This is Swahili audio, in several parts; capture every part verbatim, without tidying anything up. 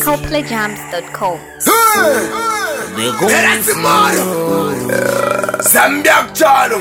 copley jams dot com. That's the motto. Zambia chalo.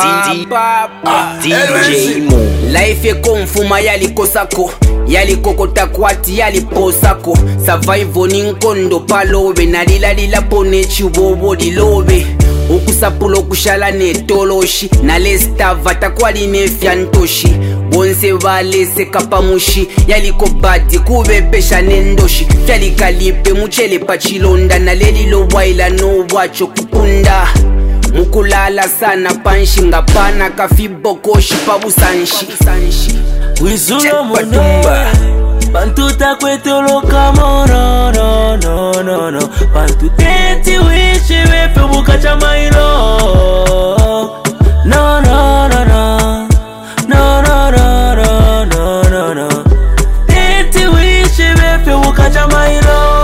D J Mo. Life ye konfuma yali kosako. Yali kokota kwati yali posako. Survival ninkondo palobe. Nalila lila pone chubobo dilobe. Okusapulo kushala netoloshi. Nalesta vata kwali nefyantoshi. Bonse vale se kapamushi. Yali kobadi kube pesha nendoshi. Fyali kalipe muchele pachilonda. Naleli lo waila no wacho kupunda. Mukulala sana panshi ngapana kafibokoshi pabusanshi. Wizulo muno Pantuta kwetolo kamo no no no no no Pantuteti wishi wepe bukacha mailo. No no no no No no no no no no no Teti wishi wepe bukacha mailo.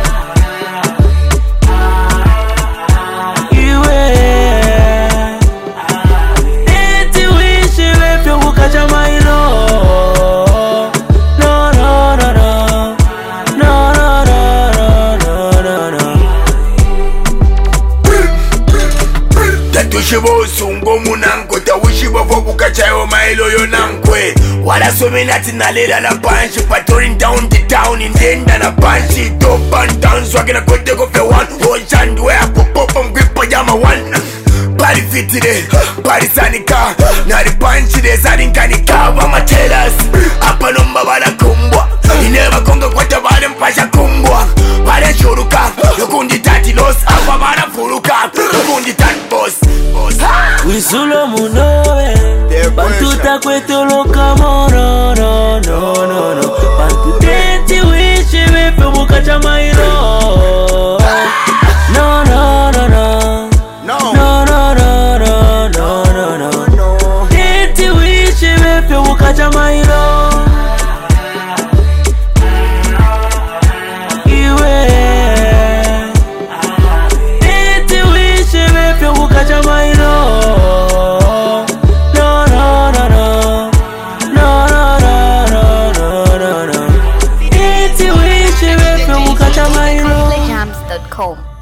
Shibo sungo munanko ta wishibo fobuka chayo mailo yonankwe. Wala somenati nalela la panchi patrolling down the town in denda na panchi. Top and down swagina kote go fe one. One chand where pop up and grip pajama one. Body fit today, body sanika. Na the panchi de zaninkanika wama tell us. Apa numba bala kumbwa. Ineva konga kwa tabale mpasha kumbwa. Bale shuruka, yokundi tati los. Apa bana furuka, yokundi tati boss. Wizulo munowe Pantuta kwetolo kamo no no no no no Pantuteti wishi wepe bukacha mailo. No no no no No no no no no no no Teti wishi wepe bukacha mailo. Iwe Teti wishi wepe bukacha mailo. copley jams dot com.